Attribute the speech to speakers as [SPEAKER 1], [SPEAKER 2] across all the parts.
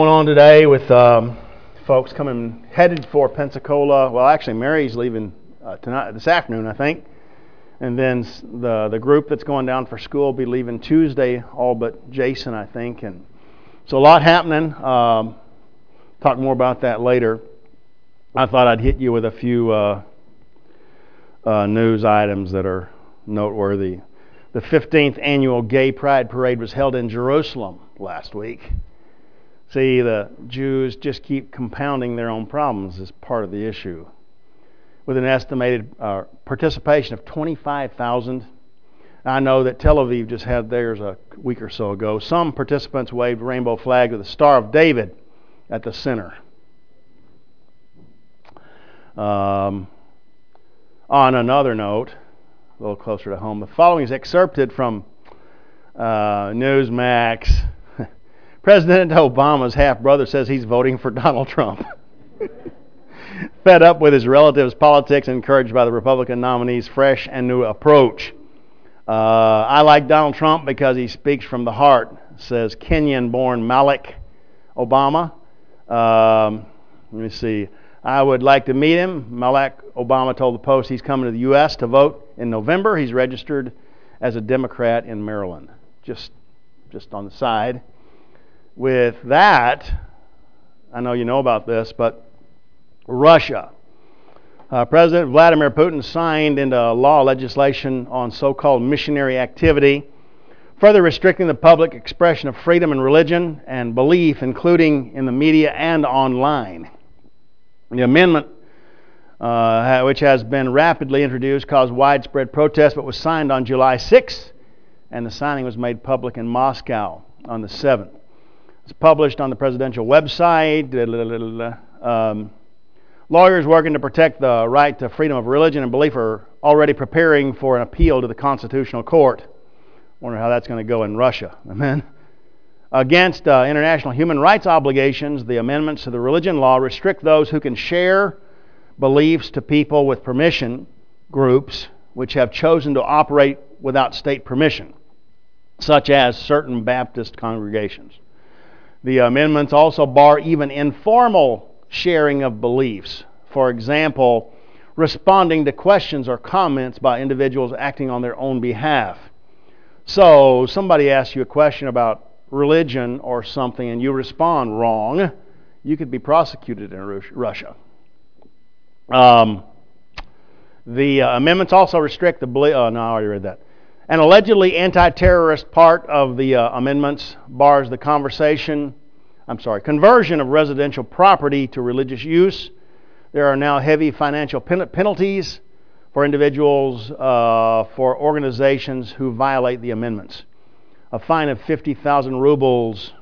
[SPEAKER 1] Going on today with folks headed for Pensacola. Well, actually, Mary's leaving this afternoon, I think, and then the group that's going down for school will be leaving Tuesday, all but Jason, I think, and so a lot happening. Talk more about that later. I thought I'd hit you with a few news items that are noteworthy. The 15th annual Gay Pride Parade was held in Jerusalem last week. See, the Jews just keep compounding their own problems as part of the issue. With an estimated participation of 25,000. I know that Tel Aviv just had theirs a week or so ago. Some participants waved rainbow flags with the Star of David at the center. On another note, a little closer to home, the following is excerpted from Newsmax. President Obama's half-brother says he's voting for Donald Trump. Fed up with his relatives' politics and encouraged by the Republican nominee's fresh and new approach. I like Donald Trump because he speaks from the heart, says Kenyan-born Malik Obama. Let me see. I would like to meet him. Malik Obama told the Post he's coming to the U.S. to vote in November. He's registered as a Democrat in Maryland. Just on the side. With that, I know you know about this, but Russia. President Vladimir Putin signed into law legislation on so-called missionary activity, further restricting the public expression of freedom and religion and belief, including in the media and online. The amendment, which has been rapidly introduced, caused widespread protest, but was signed on July 6th, and the signing was made public in Moscow on the 7th. It's published on the presidential website. Lawyers working to protect the right to freedom of religion and belief are already preparing for an appeal to the Constitutional Court. Wonder how that's going to go in Russia. Amen. Against international human rights obligations, the amendments to the religion law restrict those who can share beliefs to people with permission, groups which have chosen to operate without state permission, such as certain Baptist congregations. The amendments also bar even informal sharing of beliefs. For example, responding to questions or comments by individuals acting on their own behalf. So, somebody asks you a question about religion or something and you respond wrong, you could be prosecuted in Russia. The amendments also restrict the belief... Oh, no, I already read that. An allegedly anti-terrorist part of the amendments bars the conversion of residential property to religious use. There are now heavy financial penalties for individuals for organizations who violate the amendments. A fine of 50,000 rubles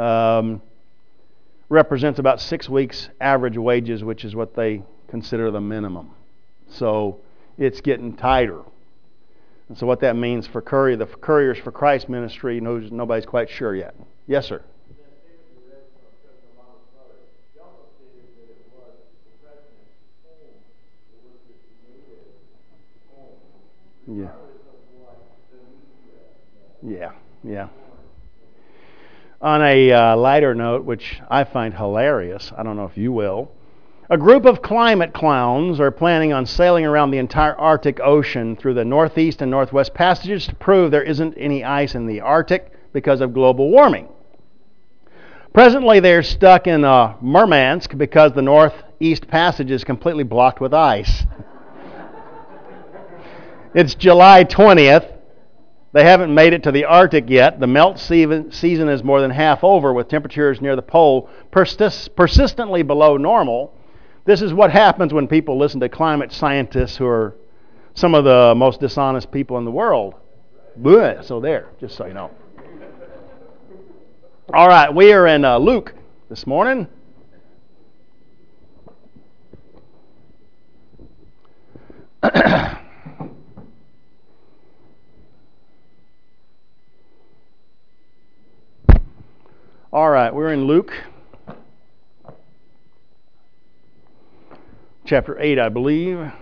[SPEAKER 1] represents about 6 weeks' average wages, which is what they consider the minimum. So it's getting tighter. And so what that means for the Couriers for Christ ministry, nobody's quite sure yet. Yes, sir. Yeah. On a lighter note, which I find hilarious, I don't know if you will, a group of climate clowns are planning on sailing around the entire Arctic Ocean through the Northeast and Northwest Passages to prove there isn't any ice in the Arctic because of global warming. Presently, they're stuck in Murmansk because the Northeast Passage is completely blocked with ice. It's July 20th. They haven't made it to the Arctic yet. The melt season is more than half over, with temperatures near the pole persistently below normal. This is what happens when people listen to climate scientists who are some of the most dishonest people in the world. Blech. So there, just so you know. All right, we are in Luke this morning. All right, we're in Luke chapter 8, I believe.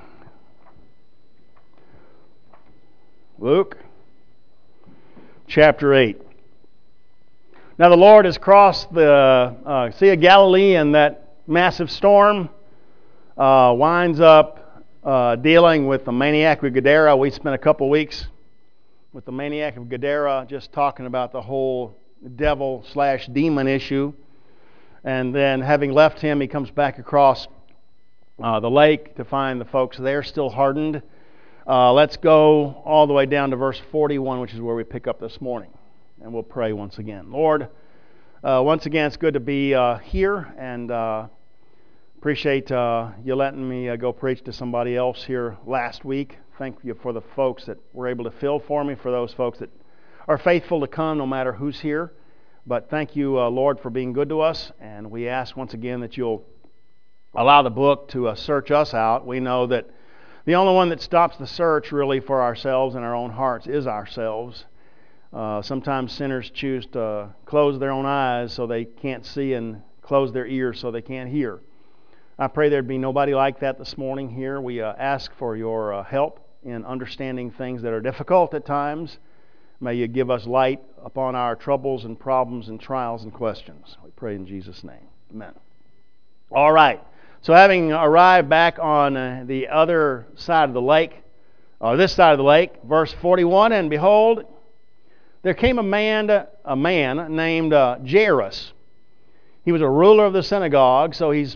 [SPEAKER 1] Luke chapter 8. Now the Lord has crossed the Sea of Galilee, and that massive storm winds up dealing with the maniac of Gadara. We spent a couple weeks with the maniac of Gadara just talking about the whole devil/demon issue. And then having left him, he comes back across the lake to find the folks there still hardened. Let's go all the way down to verse 41, which is where we pick up this morning. And we'll pray once again. Lord, once again, it's good to be here, and appreciate you letting me go preach to somebody else here last week. Thank you for the folks that were able to fill for me, for those folks that are faithful to come no matter who's here. But thank you, Lord, for being good to us, and we ask once again that you'll allow the book to search us out. We know that the only one that stops the search really for ourselves and our own hearts is ourselves. Sometimes sinners choose to close their own eyes so they can't see and close their ears so they can't hear. I pray there'd be nobody like that this morning here. We ask for your help in understanding things that are difficult at times. May you give us light upon our troubles and problems and trials and questions. We pray in Jesus' name. Amen. All right. So having arrived back on the other side of the lake, or this side of the lake, verse 41, and behold, there came a man named Jairus. He was a ruler of the synagogue, so he's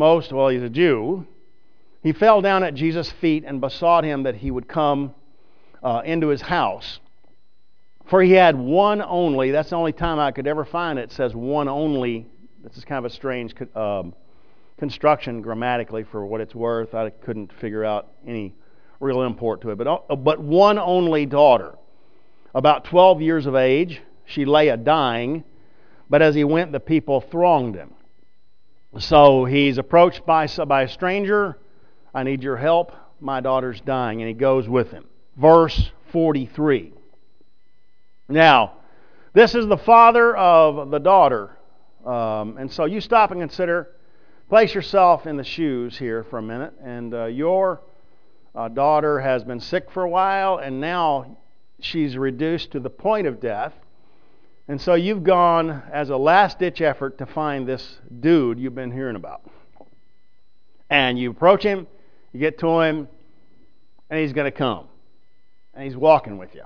[SPEAKER 1] a Jew. He fell down at Jesus' feet and besought him that he would come into his house. For he had one only. That's the only time I could ever find it says one only. This is kind of a strange construction grammatically for what it's worth. I couldn't figure out any real import to it. But one only daughter. About 12 years of age, she lay a-dying, but as he went, the people thronged him. So he's approached by a stranger. I need your help. My daughter's dying. And he goes with him. Verse 43. Now, this is the father of the daughter. And so you stop and consider, place yourself in the shoes here for a minute. And your daughter has been sick for a while, and now she's reduced to the point of death. And so you've gone as a last-ditch effort to find this dude you've been hearing about. And you approach him, you get to him, and he's going to come. And he's walking with you.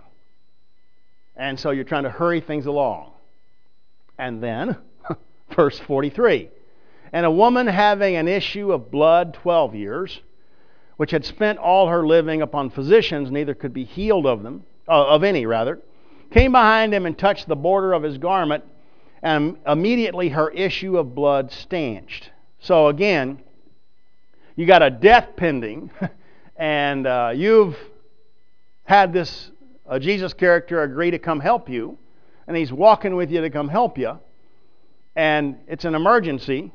[SPEAKER 1] And so you're trying to hurry things along. And then, verse 43, and a woman having an issue of blood 12 years, which had spent all her living upon physicians, neither could be healed of any, came behind him and touched the border of his garment, and immediately her issue of blood stanched. So again, you got a death pending, and you've had this Jesus character agree to come help you, and he's walking with you to come help you, and it's an emergency,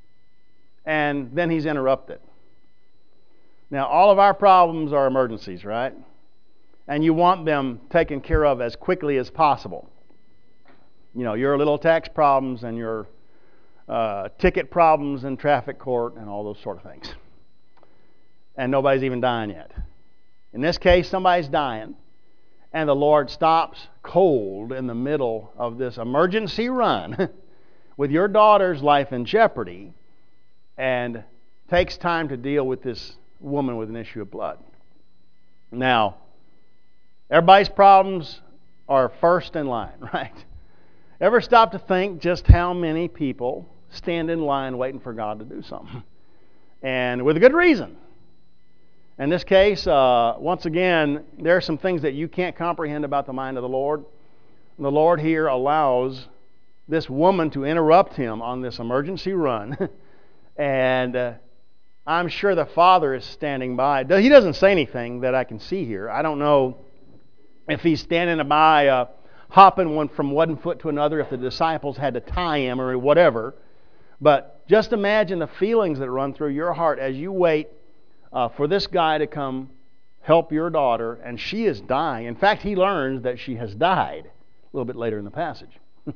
[SPEAKER 1] and then he's interrupted. Now, all of our problems are emergencies, right? And you want them taken care of as quickly as possible. You know, your little tax problems and your ticket problems in traffic court and all those sort of things. And nobody's even dying yet. In this case, somebody's dying, and the Lord stops cold in the middle of this emergency run with your daughter's life in jeopardy and takes time to deal with this woman with an issue of blood. Now, everybody's problems are first in line, right? Ever stop to think just how many people stand in line waiting for God to do something? And with a good reason. In this case, once again, there are some things that you can't comprehend about the mind of the Lord. The Lord here allows this woman to interrupt him on this emergency run. And I'm sure the Father is standing by. He doesn't say anything that I can see here. I don't know if he's standing by hopping from one foot to another, if the disciples had to tie him or whatever. But just imagine the feelings that run through your heart as you wait for this guy to come help your daughter, and she is dying. In fact, he learns that she has died a little bit later in the passage.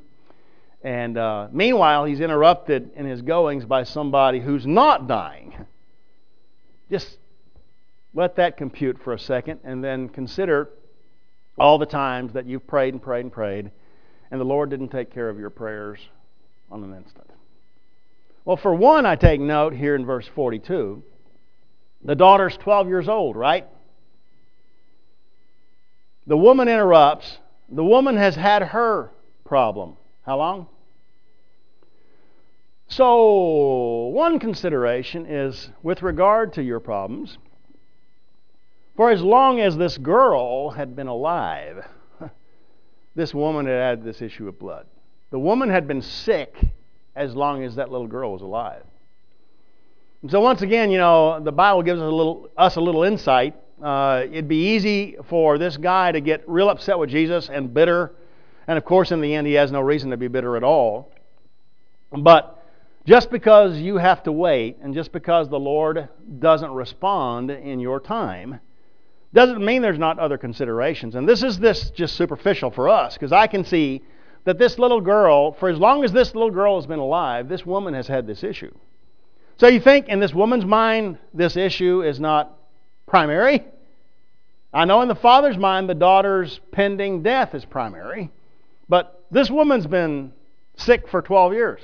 [SPEAKER 1] And meanwhile, he's interrupted in his goings by somebody who's not dying. Just let that compute for a second, and then consider all the times that you've prayed and prayed and prayed, and the Lord didn't take care of your prayers on an instant? Well, for one, I take note here in verse 42, the daughter's 12 years old, right? The woman interrupts. The woman has had her problem. How long? So, one consideration is with regard to your problems, for as long as this girl had been alive, this woman had had this issue of blood. The woman had been sick as long as that little girl was alive. And so once again, the Bible gives us a little insight. It'd be easy for this guy to get real upset with Jesus and bitter. And of course, in the end, he has no reason to be bitter at all. But just because you have to wait, and just because the Lord doesn't respond in your time, doesn't mean there's not other considerations. And this just superficial for us, because I can see that this little girl, for as long as this little girl has been alive, this woman has had this issue. So you think in this woman's mind, this issue is not primary? I know in the father's mind, the daughter's pending death is primary. But this woman's been sick for 12 years.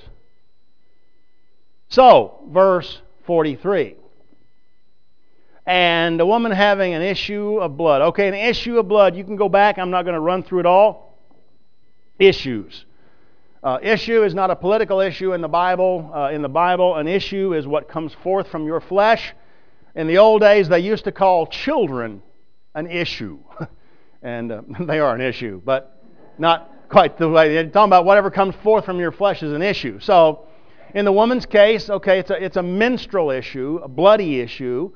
[SPEAKER 1] So, verse 43. And the woman having an issue of blood. Okay, an issue of blood. You can go back. I'm not going to run through it all. Issues. Issue is not a political issue in the Bible. An issue is what comes forth from your flesh. In the old days, they used to call children an issue. And they are an issue, but not quite the way. They're talking about whatever comes forth from your flesh is an issue. So, in the woman's case, okay, it's a menstrual issue, a bloody issue.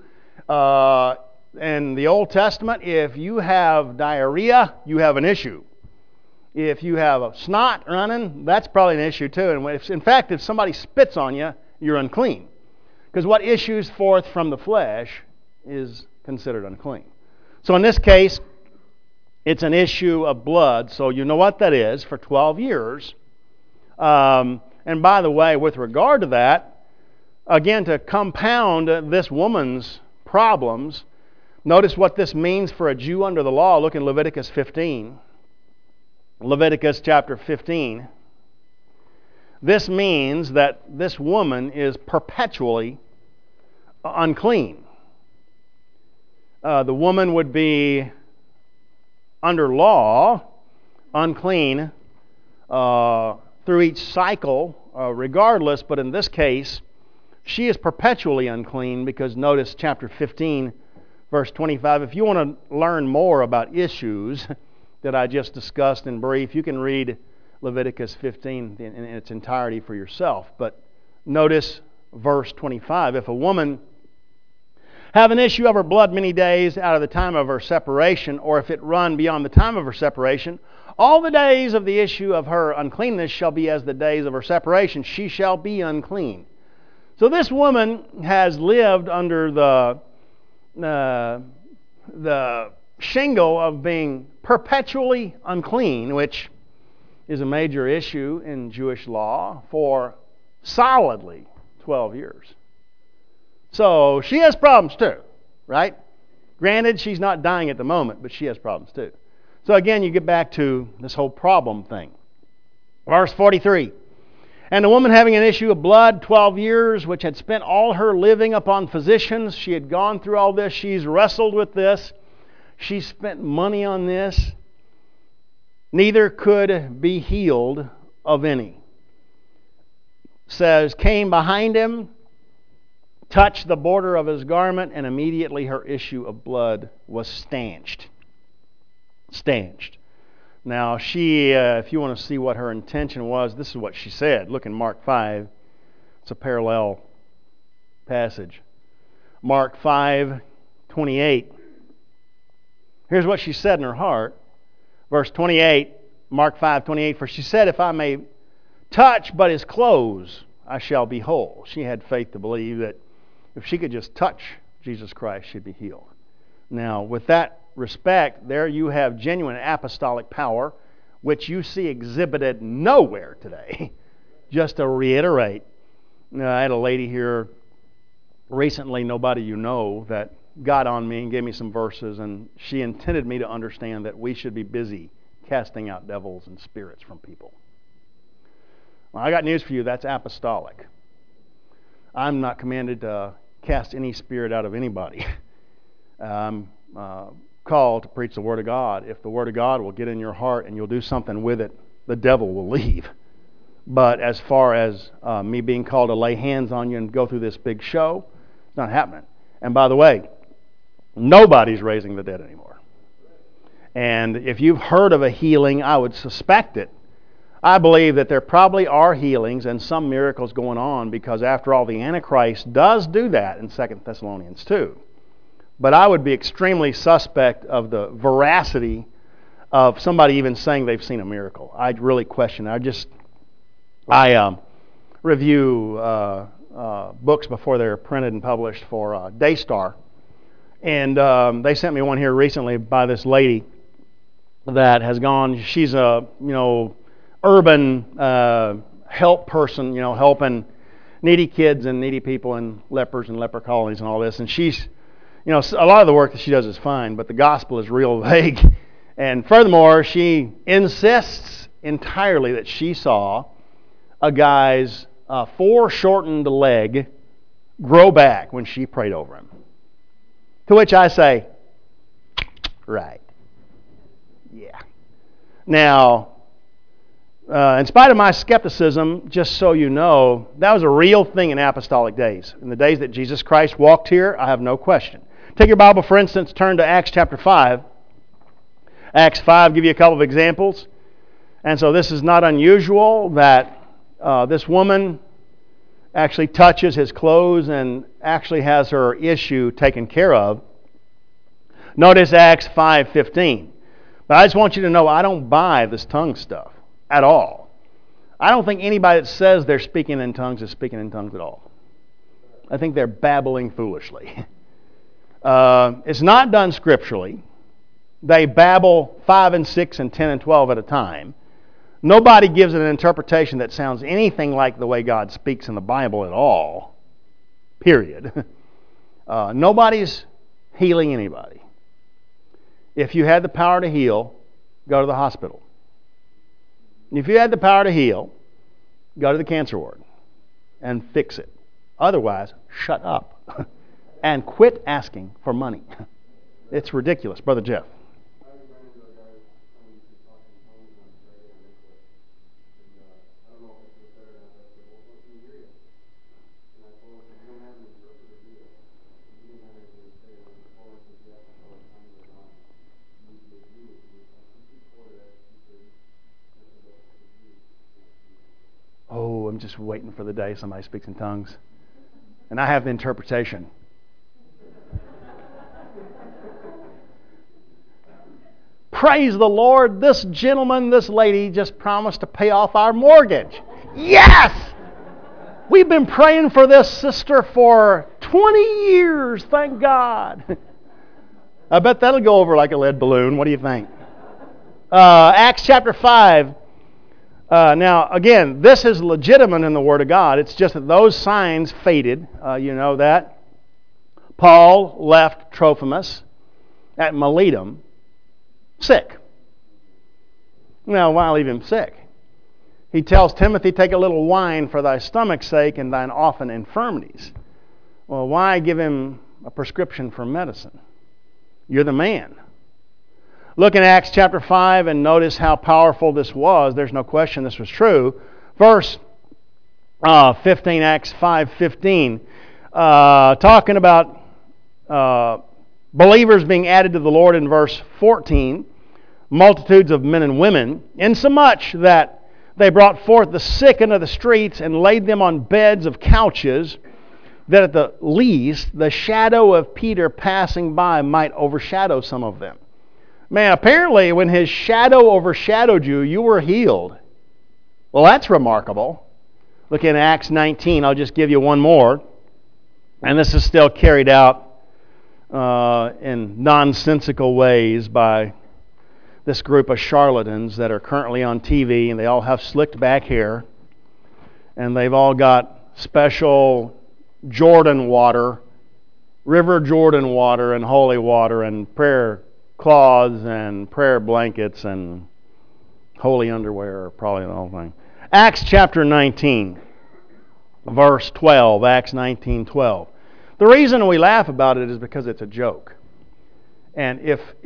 [SPEAKER 1] In the Old Testament, if you have diarrhea, you have an issue. If you have a snot running, that's probably an issue too. And in fact, if somebody spits on you, you're unclean. Because what issues forth from the flesh is considered unclean. So in this case, it's an issue of blood. So you know what that is for 12 years. And by the way, with regard to that, again, to compound this woman's problems, notice what this means for a Jew under the law. Look in Leviticus 15. Leviticus chapter 15. This means that this woman is perpetually unclean. The woman would be, under law, unclean through each cycle, regardless, but in this case, she is perpetually unclean because notice chapter 15, verse 25. If you want to learn more about issues that I just discussed in brief, you can read Leviticus 15 in its entirety for yourself. But notice verse 25. If a woman have an issue of her blood many days out of the time of her separation, or if it run beyond the time of her separation, all the days of the issue of her uncleanness shall be as the days of her separation. She shall be unclean. So this woman has lived under the shingle of being perpetually unclean, which is a major issue in Jewish law, for solidly 12 years. So she has problems too, right? Granted, she's not dying at the moment, but she has problems too. So again, you get back to this whole problem thing. Verse 43. And the woman having an issue of blood 12 years, which had spent all her living upon physicians. She had gone through all this. She's wrestled with this. She spent money on this. Neither could be healed of any. Says, came behind him, touched the border of his garment, and immediately her issue of blood was stanched. Stanched. Now, she, if you want to see what her intention was, this is what she said. Look in Mark 5. It's a parallel passage. Mark 5:28. Here's what she said in her heart. Verse 28, Mark 5:28. For she said, if I may touch but his clothes, I shall be whole. She had faith to believe that if she could just touch Jesus Christ, she'd be healed. Now, with that respect, there you have genuine apostolic power, which you see exhibited nowhere today. Just to reiterate, I had a lady here recently, nobody you know, that got on me and gave me some verses, and she intended me to understand that we should be busy casting out devils and spirits from people. Well, I got news for you. That's apostolic. I'm not commanded to cast any spirit out of anybody. I'm called to preach the Word of God. If the Word of God will get in your heart and you'll do something with it, the devil will leave. But as far as me being called to lay hands on you and go through this big show, it's not happening. And by the way, nobody's raising the dead anymore. And if you've heard of a healing, I would suspect it. I believe that there probably are healings and some miracles going on because, after all, the Antichrist does do that in 2 Thessalonians 2. But I would be extremely suspect of the veracity of somebody even saying they've seen a miracle. I'd really question it. I review books before they're printed and published for Daystar. And they sent me one here recently by this lady that has gone. She's a urban help person, helping needy kids and needy people and lepers and leper colonies and all this. And she's, a lot of the work that she does is fine, but the gospel is real vague. And furthermore, she insists entirely that she saw a guy's foreshortened leg grow back when she prayed over him. To which I say, right. Yeah. Now, in spite of my skepticism, just so you know, that was a real thing in apostolic days. In the days that Jesus Christ walked here, I have no question. Take your Bible, for instance, turn to Acts chapter 5. Acts 5, give you a couple of examples. And so this is not unusual that this woman actually touches his clothes and actually has her issue taken care of. Notice Acts 5:15. But I just want you to know I don't buy this tongue stuff at all. I don't think anybody that says they're speaking in tongues is speaking in tongues at all. I think they're babbling foolishly. It's not done scripturally. They babble 5 and 6 and 10 and 12 at a time. Nobody gives it an interpretation that sounds anything like the way God speaks in the Bible at all. Period. Nobody's healing anybody. If you had the power to heal, go to the hospital. If you had the power to heal, go to the cancer ward and fix it. Otherwise, shut up and quit asking for money. It's ridiculous. Brother Jeff. Oh, I'm just waiting for the day somebody speaks in tongues. And I have the interpretation. Praise the Lord, this gentleman, this lady just promised to pay off our mortgage. Yes! We've been praying for this sister for 20 years, thank God. I bet that'll go over like a lead balloon. What do you think? Acts chapter 5. Now, again, this is legitimate in the Word of God. It's just that those signs faded. You know that. Paul left Trophimus at Miletum sick. Now, why leave him sick? He tells Timothy, take a little wine for thy stomach's sake and thine often infirmities. Well, why give him a prescription for medicine? You're the man. Look in Acts chapter 5 and notice how powerful this was. There's no question this was true. Verse 15, Acts 5:15, talking about believers being added to the Lord in verse 14, multitudes of men and women, insomuch that they brought forth the sick into the streets and laid them on beds of couches, that at the least the shadow of Peter passing by might overshadow some of them. Man, apparently when his shadow overshadowed you, you were healed. Well, that's remarkable. Look in Acts 19. I'll just give you one more. And this is still carried out in nonsensical ways by this group of charlatans that are currently on TV, and they all have slicked back hair, and they've all got special Jordan water, River Jordan water and holy water and prayer cloths and prayer blankets and Holy underwear, probably the whole thing. Acts chapter 19, verse 12. Acts 19:12. The reason we laugh about it is because it's a joke. And if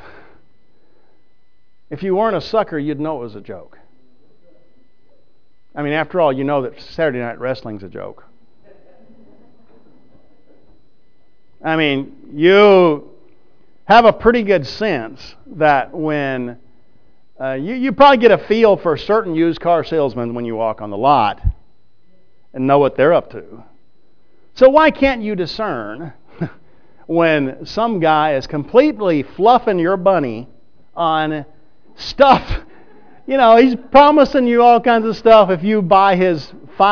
[SPEAKER 1] you weren't a sucker, you'd know it was a joke. I mean, after all, you know that Saturday Night Wrestling's a joke. I mean, you have a pretty good sense that when you probably get a feel for certain used car salesmen when you walk on the lot and know what they're up to. So why can't you discern when some guy is completely fluffing your bunny on stuff? You know, he's promising you all kinds of stuff if you buy his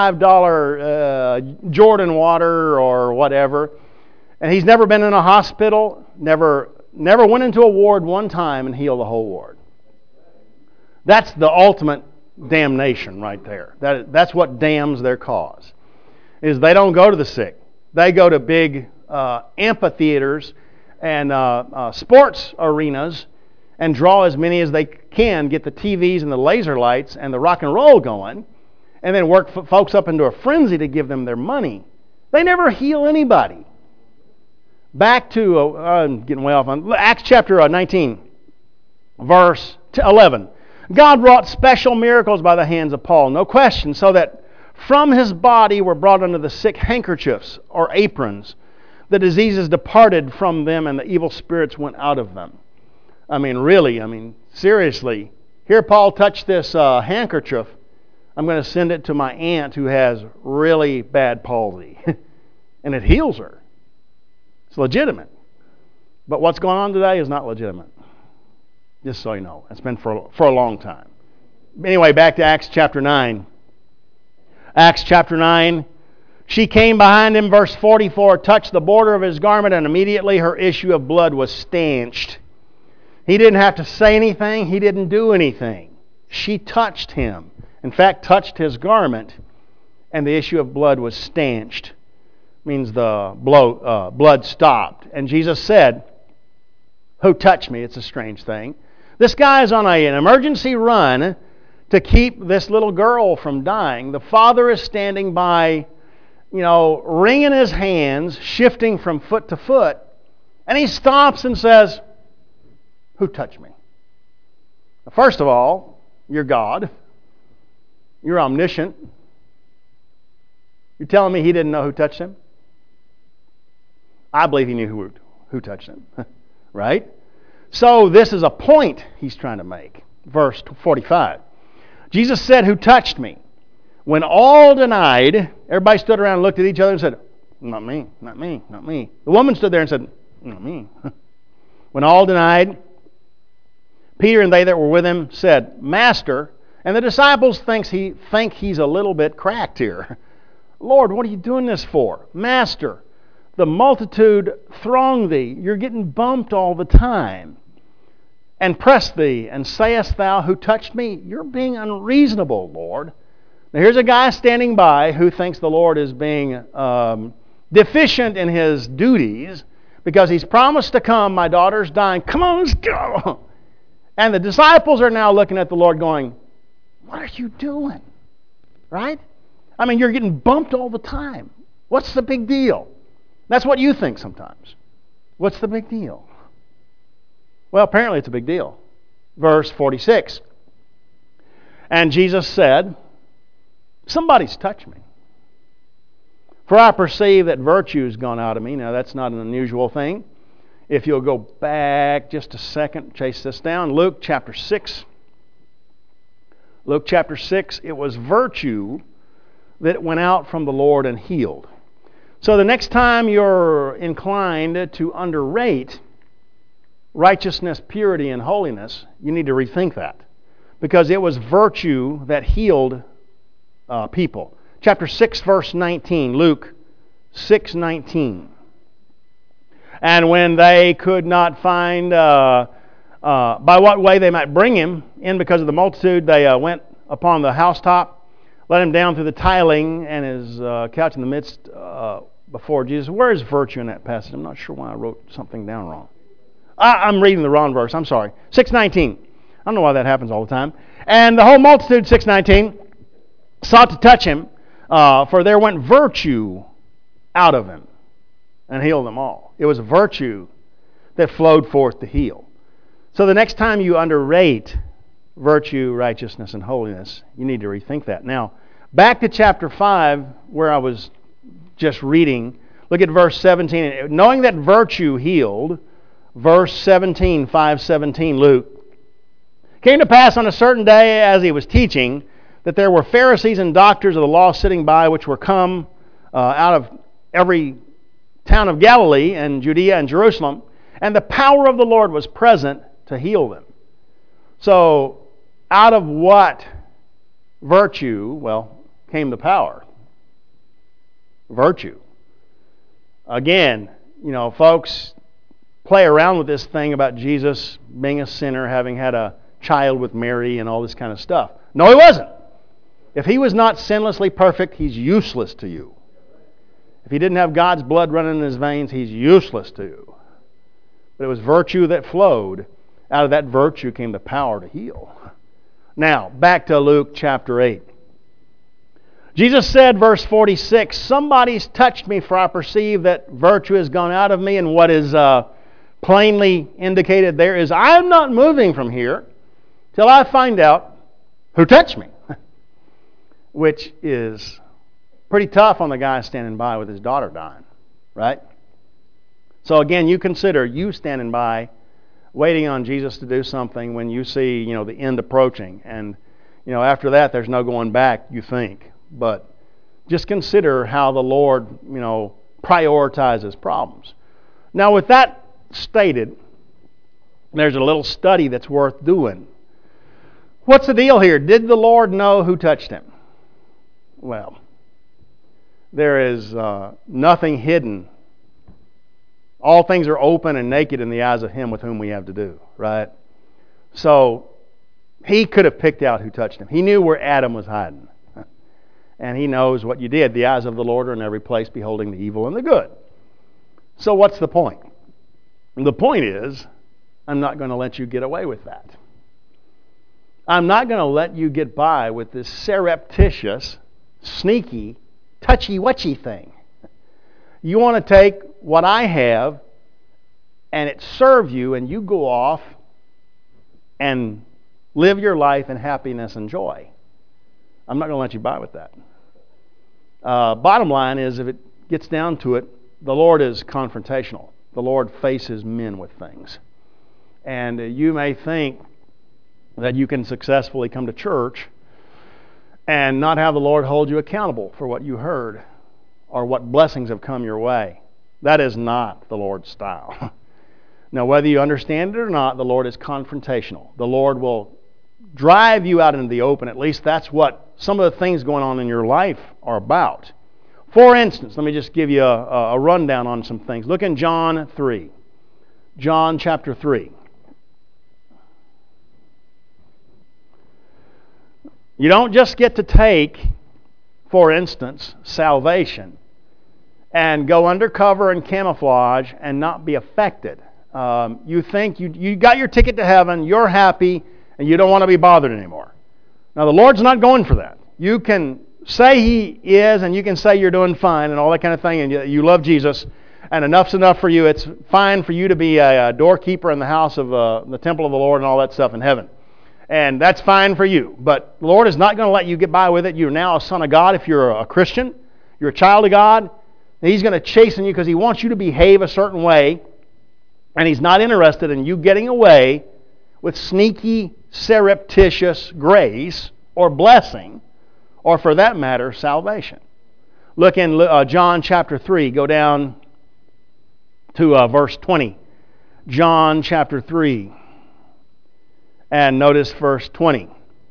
[SPEAKER 1] $5 Jordan water or whatever. And he's never been in a hospital, never went into a ward one time and healed the whole ward. That's the ultimate damnation right there. That's what damns their cause. Is they don't go to the sick. They go to big amphitheaters and sports arenas and draw as many as they can, get the TVs and the laser lights and the rock and roll going, and then work folks up into a frenzy to give them their money. They never heal anybody. Back to, I'm getting way off on Acts chapter 19, verse 11. God wrought special miracles by the hands of Paul, no question, so that from his body were brought unto the sick handkerchiefs or aprons. The diseases departed from them, and the evil spirits went out of them. I mean, really, seriously. Here Paul touched this handkerchief. I'm going to send it to my aunt who has really bad palsy. And it heals her. It's legitimate. But what's going on today is not legitimate. Just so you know. It's been for a long time. Anyway, back to Acts chapter 9. Acts chapter 9. She came behind him, verse 44, touched the border of his garment, and immediately her issue of blood was stanched. He didn't have to say anything. He didn't do anything. She touched him. In fact, touched his garment, and the issue of blood was stanched. Means the blood stopped. And Jesus said, "Who touched me?" It's a strange thing. This guy is on an emergency run to keep this little girl from dying. The father is standing by, wringing his hands, shifting from foot to foot. And he stops and says, "Who touched me?" First of all, you're God. You're omniscient. You're telling me he didn't know who touched him? I believe he knew who touched him. Right? So this is a point he's trying to make. Verse 45. Jesus said, "Who touched me?" When all denied, everybody stood around and looked at each other and said, "Not me, not me, not me." The woman stood there and said, "Not me." When all denied, Peter and they that were with him said, "Master," and the disciples think he's a little bit cracked here. "Lord, what are you doing this for?" "Master, the multitude throng thee. You're getting bumped all the time. And press thee, and sayest thou, who touched me? You're being unreasonable, Lord." Now here's a guy standing by who thinks the Lord is being deficient in his duties because he's promised to come. My daughter's dying. Come on, let's go. And the disciples are now looking at the Lord going, "What are you doing?" Right? You're getting bumped all the time. What's the big deal? That's what you think sometimes. What's the big deal? Well, apparently it's a big deal. Verse 46. And Jesus said, "Somebody's touched me. For I perceive that virtue's gone out of me." Now, that's not an unusual thing. If you'll go back just a second, chase this down. Luke chapter 6. Luke chapter 6, it was virtue that went out from the Lord and healed. So the next time you're inclined to underrate righteousness, purity, and holiness, you need to rethink that. Because it was virtue that healed people. Chapter 6, verse 19. Luke 6:19. And when they could not find by what way they might bring him in because of the multitude, they went upon the housetop, let him down through the tiling, and his couch in the midst before Jesus. Where is virtue in that passage? I'm not sure why I wrote something down wrong. I'm reading the wrong verse. I'm sorry. 6:19. I don't know why that happens all the time. And the whole multitude, 6:19, sought to touch him, for there went virtue out of him and healed them all. It was virtue that flowed forth to heal. So the next time you underrate virtue, righteousness, and holiness, you need to rethink that. Now, back to chapter 5, where I was just reading. Look at verse 17. Knowing that virtue healed, verse 17, 5:17, Luke. Came to pass on a certain day as he was teaching that there were Pharisees and doctors of the law sitting by, which were come out of every town of Galilee and Judea and Jerusalem, and the power of the Lord was present to heal them. So, out of what virtue, well, came the power. Virtue. Again, folks play around with this thing about Jesus being a sinner, having had a child with Mary and all this kind of stuff. No, he wasn't. If he was not sinlessly perfect, he's useless to you. If he didn't have God's blood running in his veins, he's useless to you. But it was virtue that flowed. Out of that virtue came the power to heal. Now, back to Luke chapter 8. Jesus said, verse 46, somebody's touched me, for I perceive that virtue has gone out of me, and what is plainly indicated there is, I am not moving from here till I find out who touched me. Which is pretty tough on the guy standing by with his daughter dying, right? So again, you consider you standing by, waiting on Jesus to do something when you see, the end approaching. And, after that, there's no going back, you think. But just consider how the Lord, prioritizes problems. Now, with that stated, there's a little study that's worth doing. What's the deal here? Did the Lord know who touched him? Well, there is nothing hidden. All things are open and naked in the eyes of him with whom we have to do, right? So, he could have picked out who touched him. He knew where Adam was hiding. And he knows what you did. The eyes of the Lord are in every place, beholding the evil and the good. So what's the point? The point is, I'm not going to let you get away with that. I'm not going to let you get by with this surreptitious, sneaky, touchy-wetchy thing. You want to take what I have and it serve you, and you go off and live your life in happiness and joy. I'm not going to let you by with that. Bottom line is, if it gets down to it, the Lord is confrontational. The Lord faces men with things. And you may think that you can successfully come to church and not have the Lord hold you accountable for what you heard or what blessings have come your way. That is not the Lord's style. Now, whether you understand it or not, the Lord is confrontational. The Lord will drive you out into the open. At least that's what some of the things going on in your life are about. For instance, let me just give you a rundown on some things. Look in John 3. John chapter 3. You don't just get to take, for instance, salvation and go undercover and camouflage and not be affected. You think you got your ticket to heaven, you're happy, and you don't want to be bothered anymore. Now, the Lord's not going for that. You can say He is, and you can say you're doing fine and all that kind of thing, and you love Jesus, and enough's enough for you. It's fine for you to be a doorkeeper in the house of the temple of the Lord and all that stuff in heaven. And that's fine for you. But the Lord is not going to let you get by with it. You're now a son of God if you're a Christian. You're a child of God. And He's going to chasten you because He wants you to behave a certain way. And He's not interested in you getting away with sneaky, surreptitious grace or blessing, or for that matter, salvation. Look in John chapter 3. Go down to verse 20. John chapter 3. And notice verse 20.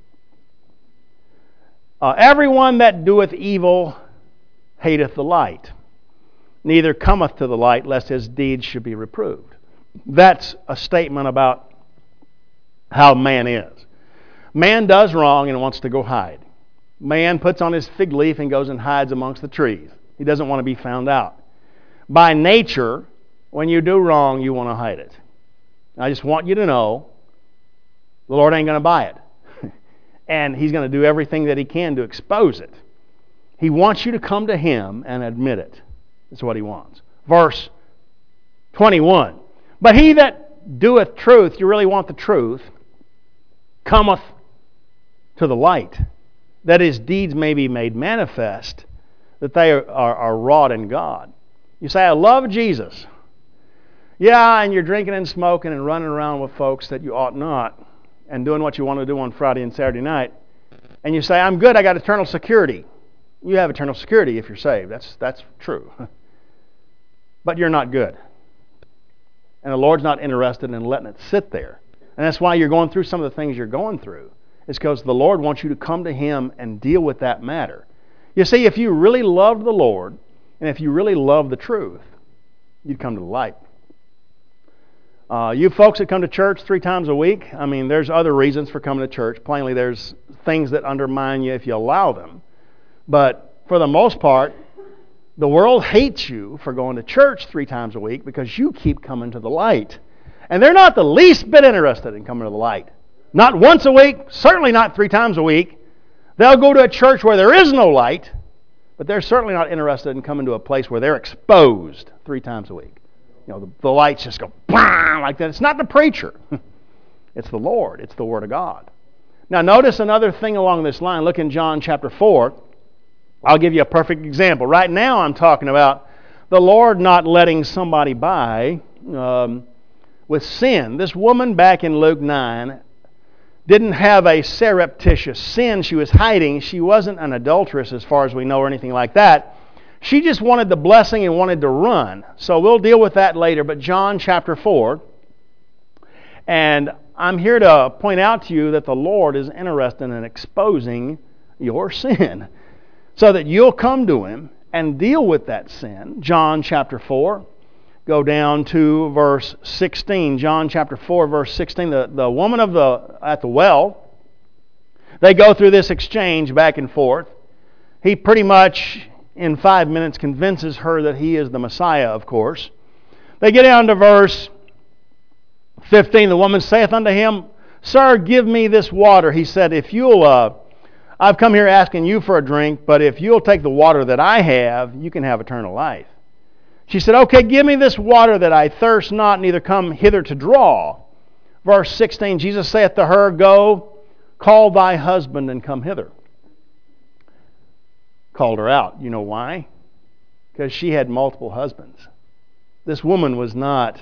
[SPEAKER 1] Everyone that doeth evil hateth the light, neither cometh to the light, lest his deeds should be reproved. That's a statement about how man is. Man does wrong and wants to go hide. Man puts on his fig leaf and goes and hides amongst the trees. He doesn't want to be found out. By nature, when you do wrong, you want to hide it. I just want you to know The Lord ain't going to buy it. And He's going to do everything that He can to expose it. He wants you to come to Him and admit it. That's what He wants. Verse 21. But he that doeth truth, you really want the truth, cometh to the light, that his deeds may be made manifest, that they are wrought in God. You say, I love Jesus. Yeah, and you're drinking and smoking and running around with folks that you ought not, and doing what you want to do on Friday and Saturday night. And you say, I'm good, I got eternal security. You have eternal security if you're saved. That's true. But you're not good. And the Lord's not interested in letting it sit there. And that's why you're going through some of the things you're going through. It's because the Lord wants you to come to Him and deal with that matter. You see, if you really loved the Lord, and if you really love the truth, you'd come to the light. You folks that come to church 3 times a week, I mean, there's other reasons for coming to church. Plainly, there's things that undermine you if you allow them. But for the most part, the world hates you for going to church 3 times a week because you keep coming to the light. And they're not the least bit interested in coming to the light. Not once a week, certainly not 3 times a week. They'll go to a church where there is no light, but they're certainly not interested in coming to a place where they're exposed 3 times a week. You know, the lights just go bang like that. It's not the preacher. It's the Lord. It's the Word of God. Now notice another thing along this line. Look in John chapter 4. I'll give you a perfect example. Right now I'm talking about the Lord not letting somebody by with sin. This woman back in Luke 9 didn't have a surreptitious sin she was hiding. She wasn't an adulteress as far as we know or anything like that. She just wanted the blessing and wanted to run. So we'll deal with that later. But John chapter 4. And I'm here to point out to you that the Lord is interested in exposing your sin, so that you'll come to Him and deal with that sin. John chapter 4. Go down to verse 16. John chapter 4, verse 16. The woman at the well, they go through this exchange back and forth. He pretty much, in 5 minutes, convinces her that he is the Messiah, of course. They get down to verse 15. The woman saith unto him, Sir, give me this water. He said, if you'll... I've come here asking you for a drink, but if you'll take the water that I have, you can have eternal life. She said, okay, give me this water that I thirst not, neither come hither to draw. Verse 16, Jesus saith to her, Go, call thy husband and come hither. Called her out. You know why? Because she had multiple husbands. This woman was not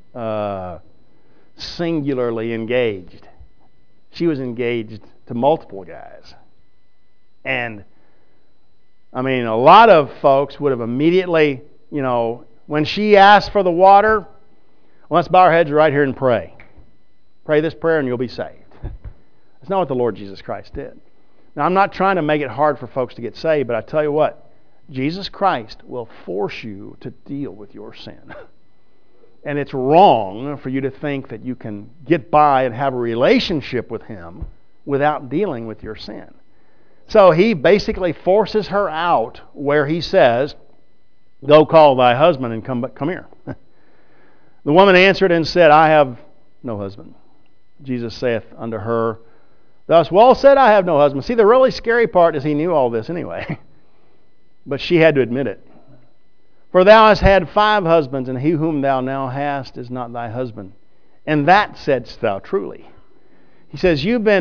[SPEAKER 1] singularly engaged. She was engaged to multiple guys. And, I mean, a lot of folks would have immediately, you know, when she asked for the water, well, let's bow our heads right here and pray. Pray this prayer and you'll be saved. That's not what the Lord Jesus Christ did. Now, I'm not trying to make it hard for folks to get saved, but I tell you what, Jesus Christ will force you to deal with your sin. And it's wrong for you to think that you can get by and have a relationship with Him without dealing with your sin. So He basically forces her out where He says, Go call thy husband and come here. The woman answered and said, I have no husband. Jesus saith unto her, Thus well said, I have no husband. See, the really scary part is he knew all this anyway. But she had to admit it. For thou hast had 5 husbands, and he whom thou now hast is not thy husband. And that saidst thou truly. He says, you've been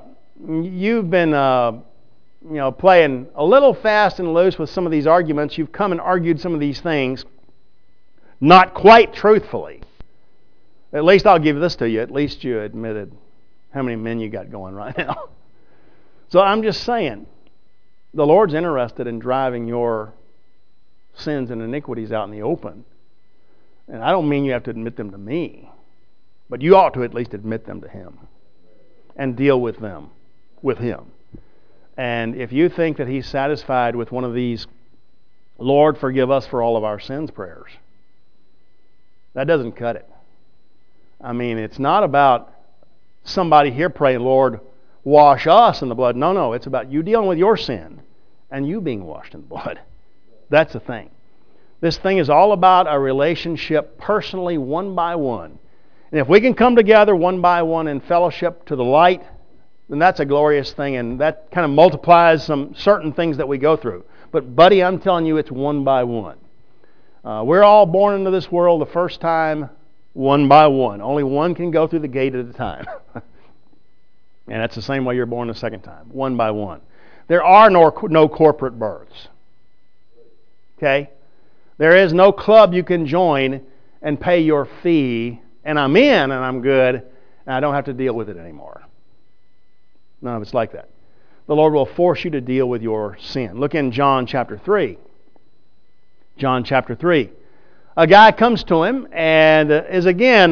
[SPEAKER 1] playing a little fast and loose with some of these arguments. You've come and argued some of these things not quite truthfully. At least I'll give this to you. At least you admitted how many men you got going right now. So I'm just saying, the Lord's interested in driving your sins and iniquities out in the open. And I don't mean you have to admit them to me, but you ought to at least admit them to Him and deal with them with Him. And if you think that He's satisfied with one of these, Lord, forgive us for all of our sins prayers, that doesn't cut it. I mean, it's not about somebody here praying, Lord, wash us in the blood. No, it's about you dealing with your sin and you being washed in the blood. That's the thing. This thing is all about a relationship personally, one by one. And if we can come together one by one in fellowship to the light, then that's a glorious thing, and that kind of multiplies some certain things that we go through. But, buddy, I'm telling you, it's one by one. We're all born into this world the first time, one by one. Only one can go through the gate at a time. And that's the same way you're born the second time, one by one. There are no corporate births. Okay? There is no club you can join and pay your fee, and I'm in and I'm good, and I don't have to deal with it anymore. None of it's like that. The Lord will force you to deal with your sin. Look in John chapter 3. John chapter 3. A guy comes to him and is again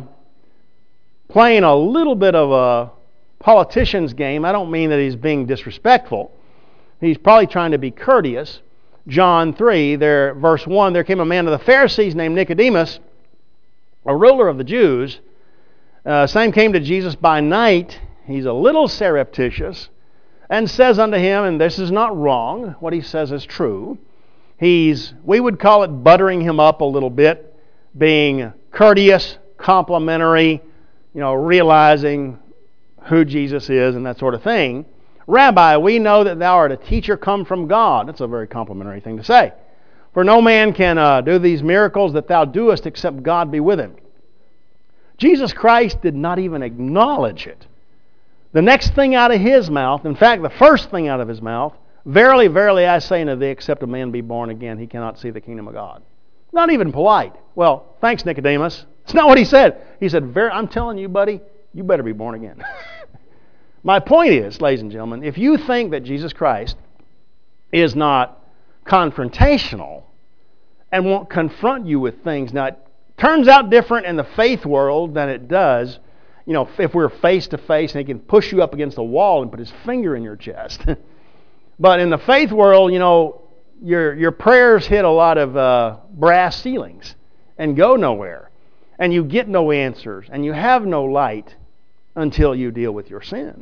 [SPEAKER 1] playing a little bit of a politician's game. I don't mean that he's being disrespectful. He's probably trying to be courteous. John 3, verse 1, there came a man of the Pharisees named Nicodemus, a ruler of the Jews. Same came to Jesus by night. He's a little surreptitious, and says unto him, and this is not wrong, what he says is true. We would call it buttering him up a little bit, being courteous, complimentary, realizing who Jesus is and that sort of thing. Rabbi, we know that thou art a teacher come from God. That's a very complimentary thing to say. For no man can do these miracles that thou doest except God be with him. Jesus Christ did not even acknowledge it. The next thing out of his mouth, in fact, the first thing out of his mouth, verily, verily, I say unto thee, except a man be born again, he cannot see the kingdom of God. Not even polite. Well, thanks, Nicodemus. It's not what he said. He said, I'm telling you, buddy, you better be born again. My point is, ladies and gentlemen, if you think that Jesus Christ is not confrontational and won't confront you with things, now it turns out different in the faith world than it does, if we're face to face and he can push you up against the wall and put his finger in your chest. But in the faith world, your prayers hit a lot of brass ceilings and go nowhere. And you get no answers and you have no light until you deal with your sin.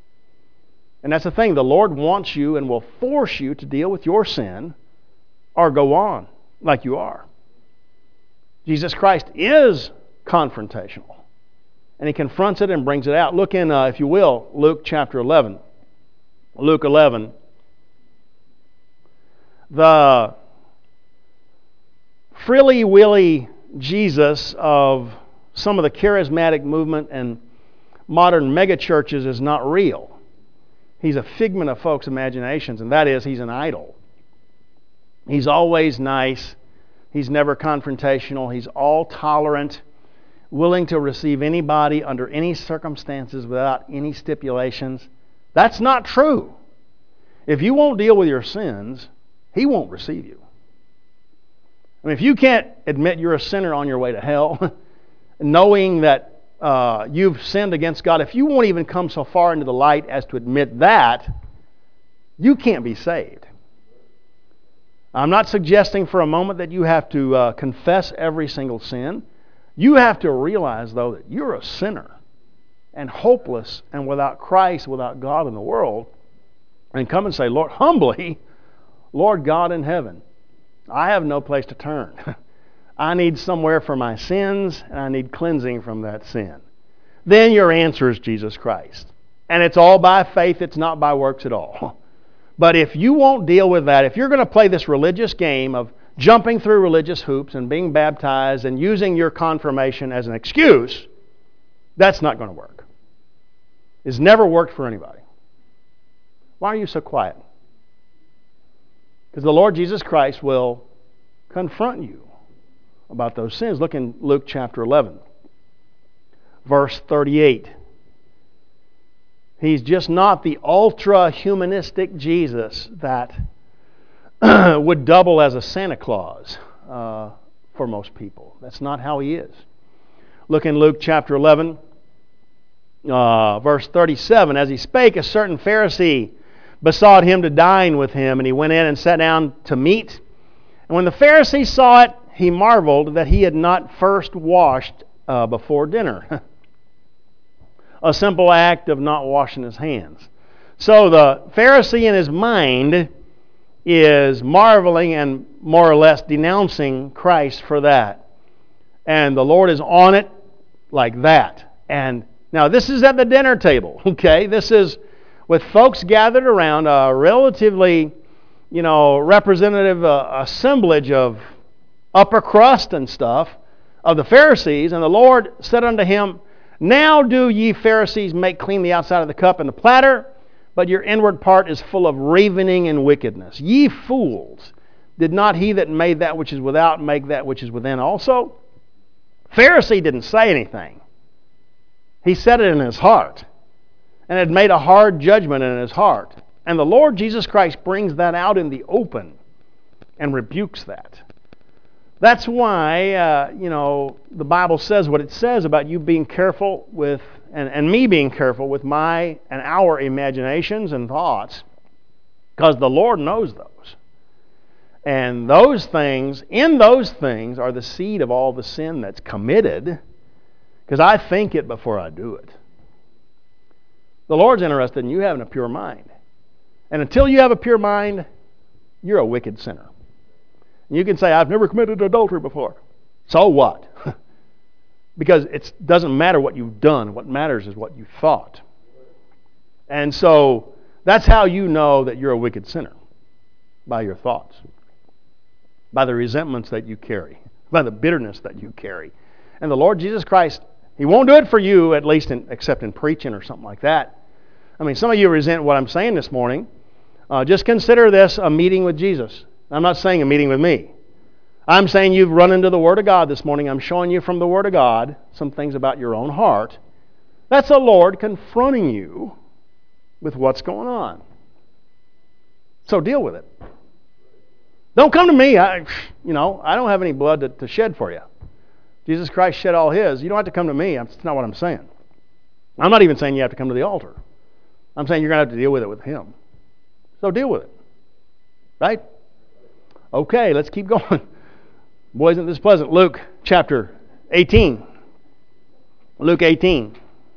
[SPEAKER 1] And that's the thing. The Lord wants you and will force you to deal with your sin or go on like you are. Jesus Christ is confrontational. And he confronts it and brings it out. Look in, if you will, Luke chapter 11. Luke 11. The frilly-willy Jesus of some of the charismatic movement and modern megachurches is not real. He's a figment of folks' imaginations, and that is, he's an idol. He's always nice. He's never confrontational. He's all tolerant, willing to receive anybody under any circumstances without any stipulations. That's not true. If you won't deal with your sins, he won't receive you. I mean, if you can't admit you're a sinner on your way to hell, knowing that you've sinned against God, if you won't even come so far into the light as to admit that, you can't be saved. I'm not suggesting for a moment that you have to confess every single sin. You have to realize, though, that you're a sinner and hopeless and without Christ, without God in the world, and come and say, Lord, humbly, Lord God in heaven, I have no place to turn. I need somewhere for my sins, and I need cleansing from that sin. Then your answer is Jesus Christ. And it's all by faith, it's not by works at all. But if you won't deal with that, if you're going to play this religious game of jumping through religious hoops and being baptized and using your confirmation as an excuse, that's not going to work. It's never worked for anybody. Why are you so quiet? Because the Lord Jesus Christ will confront you about those sins. Look in Luke chapter 11, verse 38. He's just not the ultra-humanistic Jesus that would double as a Santa Claus for most people. That's not how he is. Look in Luke chapter 11, verse 37. As he spake, a certain Pharisee besought him to dine with him, and he went in and sat down to meat. And when the Pharisee saw it, he marveled that he had not first washed before dinner. A simple act of not washing his hands. So the Pharisee in his mind is marveling and more or less denouncing Christ for that. And the Lord is on it. like that. And now this is at the dinner table, okay? This is with folks gathered around, a relatively, representative assemblage of upper crust and stuff of the Pharisees. And the Lord said unto him, Now do ye Pharisees make clean the outside of the cup and the platter, but your inward part is full of ravening and wickedness. Ye fools, did not he that made that which is without make that which is within also? Pharisee didn't say anything. He said it in his heart, and had made a hard judgment in his heart. And the Lord Jesus Christ brings that out in the open and rebukes that. That's why, the Bible says what it says about you being careful with, and me being careful with my and our imaginations and thoughts, because the Lord knows those. And in those things are the seed of all the sin that's committed, because I think it before I do it. The Lord's interested in you having a pure mind. And until you have a pure mind, you're a wicked sinner. And you can say, I've never committed adultery before. So what? Because it doesn't matter what you've done. What matters is what you thought. And so that's how you know that you're a wicked sinner. By your thoughts. By the resentments that you carry. By the bitterness that you carry. And the Lord Jesus Christ, He won't do it for you, at least except in preaching or something like that. I mean, some of you resent what I'm saying this morning. Just consider this a meeting with Jesus. I'm not saying a meeting with me. I'm saying you've run into the Word of God this morning. I'm showing you from the Word of God some things about your own heart. That's the Lord confronting you with what's going on. So deal with it. Don't come to me. I don't have any blood to shed for you. Jesus Christ shed all His. You don't have to come to me. That's not what I'm saying. I'm not even saying you have to come to the altar. I'm saying you're going to have to deal with it with Him. So deal with it. Right? Okay, let's keep going. Boy, isn't this pleasant. Luke chapter 18. Luke 18.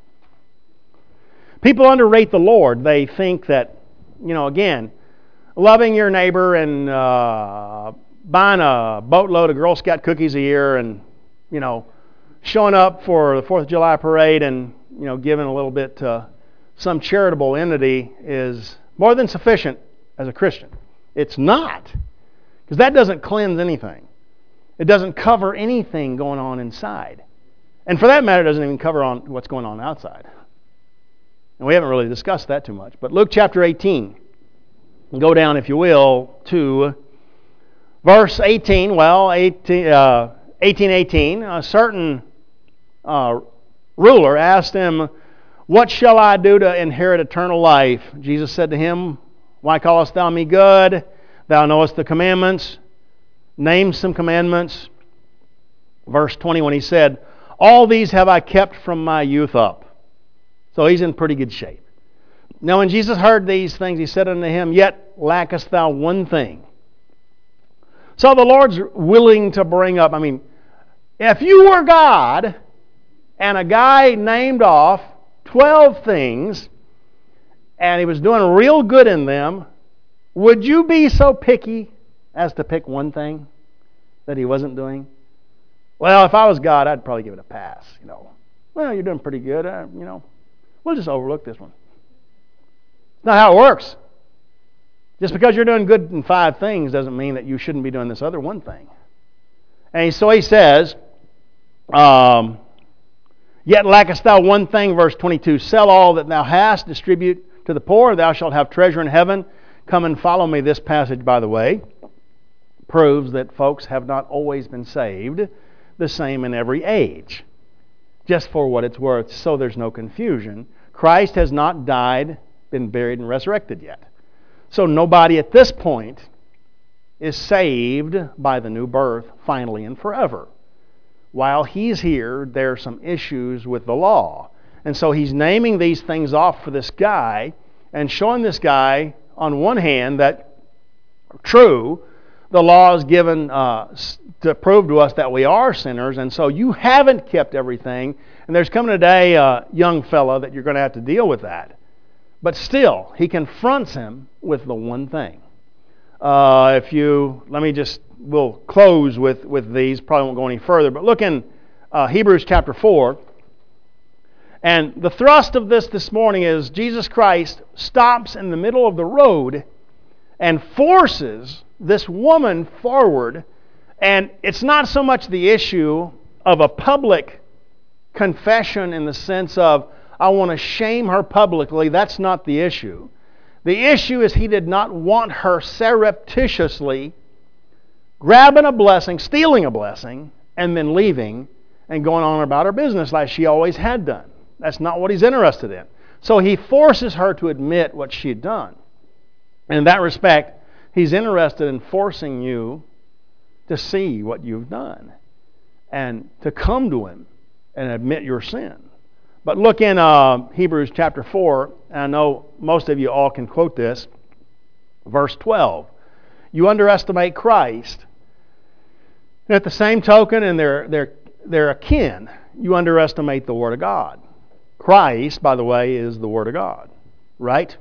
[SPEAKER 1] People underrate the Lord. They think that, again, loving your neighbor and buying a boatload of Girl Scout cookies a year and, showing up for the 4th of July parade and, giving a little bit to some charitable entity is more than sufficient as a Christian. It's not. Because that doesn't cleanse anything. It doesn't cover anything going on inside. And for that matter, it doesn't even cover on what's going on outside. And we haven't really discussed that too much. But Luke chapter 18. Go down, if you will, to verse 18. Well, 18:18. A certain ruler asked him, What shall I do to inherit eternal life? Jesus said to him, Why callest thou me good? Thou knowest the commandments. Name some commandments. Verse 20, when he said, All these have I kept from my youth up. So he's in pretty good shape. Now when Jesus heard these things, He said unto him, Yet lackest thou one thing. So the Lord's willing to bring up, if you were God and a guy named off 12 things and he was doing real good in them, would you be so picky as to pick one thing that he wasn't doing? Well, if I was God, I'd probably give it a pass. Well, you're doing pretty good. We'll just overlook this one. It's not how it works. Just because you're doing good in 5 things doesn't mean that you shouldn't be doing this other one thing. And so he says, Yet lackest thou one thing, verse 22, Sell all that thou hast, distribute to the poor, thou shalt have treasure in heaven. Come and follow me. This passage, by the way, proves that folks have not always been saved the same in every age. Just for what it's worth, so there's no confusion. Christ has not died, been buried, and resurrected yet. So nobody at this point is saved by the new birth finally and forever. While He's here, there are some issues with the law. And so He's naming these things off for this guy and showing this guy, on one hand, that true, the law is given to prove to us that we are sinners, and so you haven't kept everything. And there's coming a day, young fella, that you're going to have to deal with that. But still, He confronts him with the one thing. We'll close with these, probably won't go any further, but look in Hebrews chapter 4. And the thrust of this morning is Jesus Christ stops in the middle of the road and forces this woman forward. And it's not so much the issue of a public confession in the sense of, I want to shame her publicly. That's not the issue. The issue is he did not want her surreptitiously grabbing a blessing, stealing a blessing, and then leaving and going on about her business like she always had done. That's not what he's interested in. So he forces her to admit what she had done. And in that respect, he's interested in forcing you to see what you've done and to come to him and admit your sin. But look in Hebrews chapter 4, and I know most of you all can quote this, verse 12. You underestimate Christ. And at the same token, and they're akin, you underestimate the Word of God. Christ, by the way, is the Word of God. Right?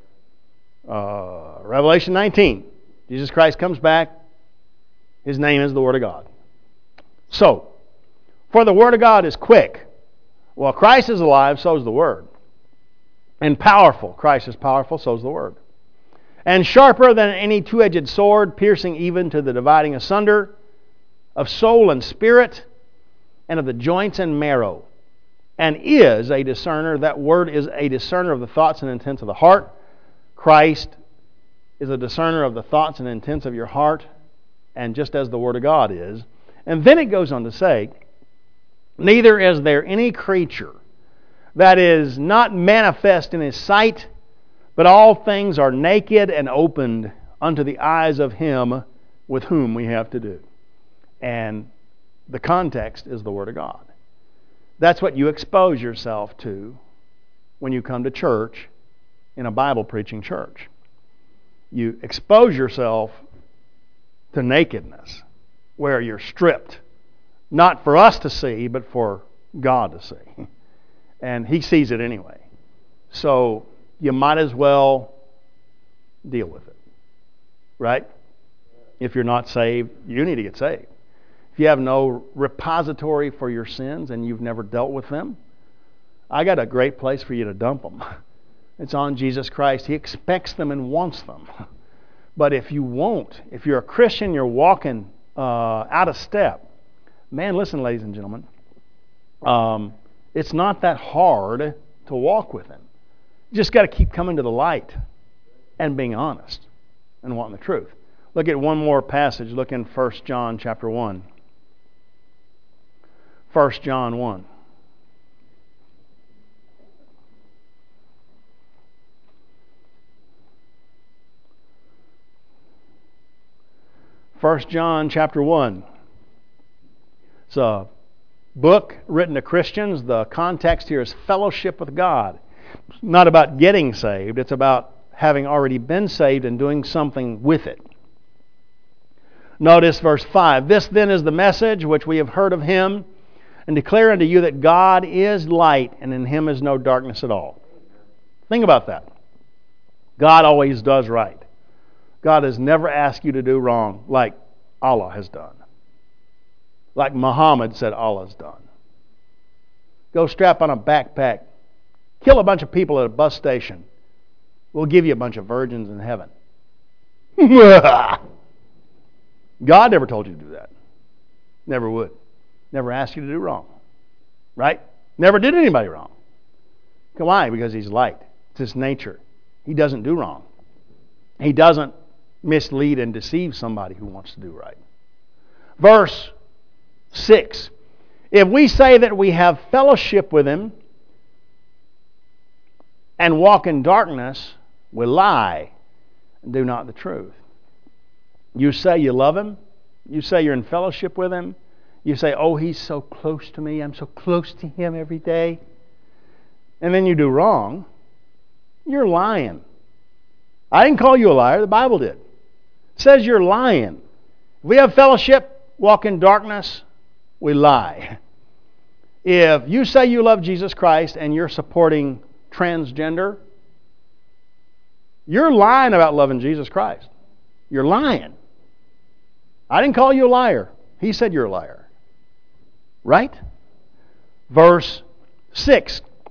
[SPEAKER 1] Revelation 19. Jesus Christ comes back. His name is the Word of God. So, for the Word of God is quick. Well, Christ is alive, so is the Word. And powerful. Christ is powerful, so is the Word. And sharper than any two-edged sword, piercing even to the dividing asunder of soul and spirit, and of the joints and marrow, and is a discerner. That word is a discerner of the thoughts and intents of the heart. Christ is a discerner of the thoughts and intents of your heart, and just as the Word of God is. And then it goes on to say, neither is there any creature that is not manifest in His sight, but all things are naked and opened unto the eyes of Him with whom we have to do. And the context is the Word of God. That's what you expose yourself to when you come to church in a Bible preaching church. You expose yourself to nakedness where you're stripped. Not for us to see, but for God to see. And He sees it anyway. So you might as well deal with it. Right? If you're not saved, you need to get saved. If you have no repository for your sins and you've never dealt with them, I got a great place for you to dump them. It's on Jesus Christ. He expects them and wants them. But if you won't, if you're a Christian, you're walking out of step. Man, listen, ladies and gentlemen. It's not that hard to walk with Him. You just got to keep coming to the light and being honest and wanting the truth. Look at one more passage. Look in 1 John chapter 1. 1 John 1. First John chapter 1. It's a book written to Christians. The context here is fellowship with God. It's not about getting saved. It's about having already been saved and doing something with it. Notice verse 5. This then is the message which we have heard of Him, and declare unto you that God is light, and in Him is no darkness at all. Think about that. God always does right. God has never asked you to do wrong like Allah has done. Like Muhammad said Allah's done. Go strap on a backpack. Kill a bunch of people at a bus station. We'll give you a bunch of virgins in heaven. God never told you to do that. Never would. Never asked you to do wrong. Right? Never did anybody wrong. Why? Because He's light. It's His nature. He doesn't do wrong. He doesn't mislead and deceive somebody who wants to do right. Verse 6. If we say that we have fellowship with Him and walk in darkness, we lie and do not the truth. You say you love Him. You say you're in fellowship with Him. You say, oh, He's so close to me. I'm so close to Him every day. And then you do wrong. You're lying. I didn't call you a liar. The Bible did. It says you're lying. If we have fellowship, walk in darkness, we lie. If you say you love Jesus Christ and you're supporting transgender, you're lying about loving Jesus Christ. You're lying. I didn't call you a liar. He said you're a liar. Right? Verse 6.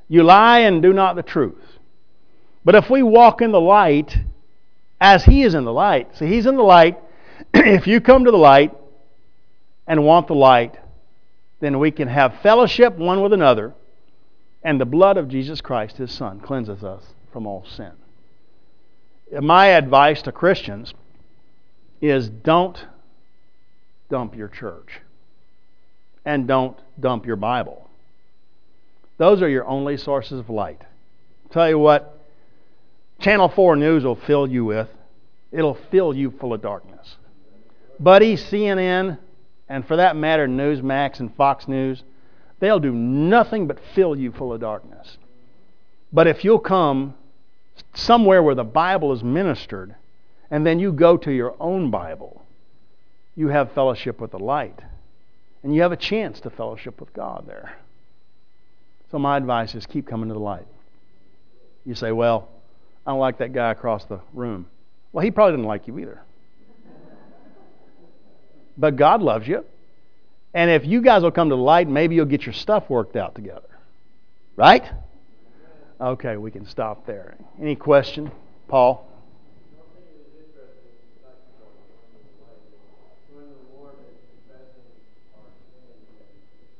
[SPEAKER 1] You lie and do not the truth. But if we walk in the light as He is in the light, see, He's in the light. If you come to the light and want the light, then we can have fellowship one with another, and the blood of Jesus Christ, His Son, cleanses us from all sin. My advice to Christians is don't dump your church and don't dump your Bible. Those are your only sources of light. I'll tell you what, Channel 4 News will fill you with. It'll fill you full of darkness. Buddy, CNN, and for that matter, Newsmax and Fox News, they'll do nothing but fill you full of darkness. But if you'll come somewhere where the Bible is ministered, and then you go to your own Bible, you have fellowship with the light. And you have a chance to fellowship with God there. So my advice is keep coming to the light. You say, well, I don't like that guy across the room. Well, he probably didn't like you either. But God loves you. And if you guys will come to the light, maybe you'll get your stuff worked out together. Right? Okay, we can stop there. Any question, Paul?